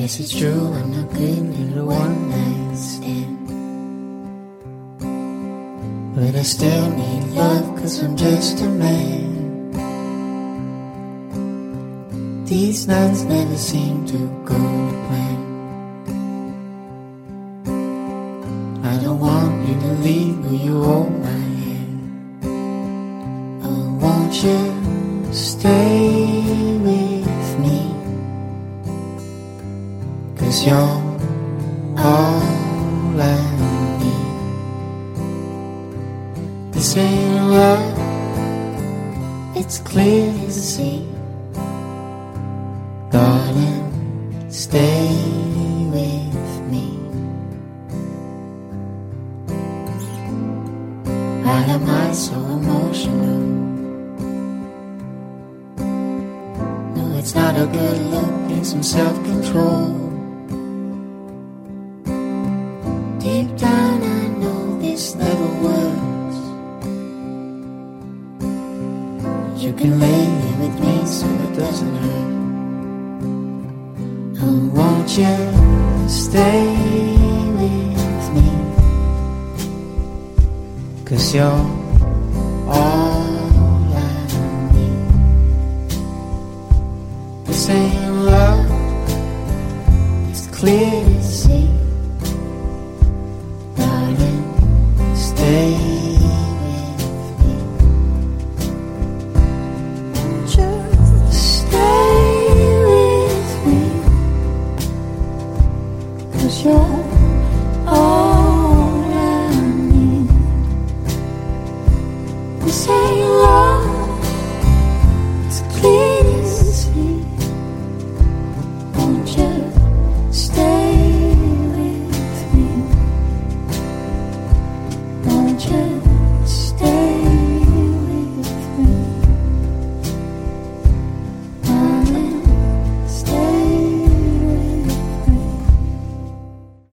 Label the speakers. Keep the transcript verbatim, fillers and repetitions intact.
Speaker 1: Guess it's true, I'm not good at a one night stand, but I still need love, cause I'm just a man. These nights never seem to go to plan. I don't want you to leave, will you hold my hand? Oh, won't you stay with me? Cause you're all I need. This ain't love, it's clear to see. Darling, stay with me. Why am I so emotional? No, it's not a good look, need some self-control. Deep down I know this never works. You can lay here with me so it doesn't hurt. Oh, won't you stay with me? Cause you're all I need. This ain't love, it's clear to see. Darling, stay with me. Won't you stay with me? Cause you're all I need. This ain't love, it's clear.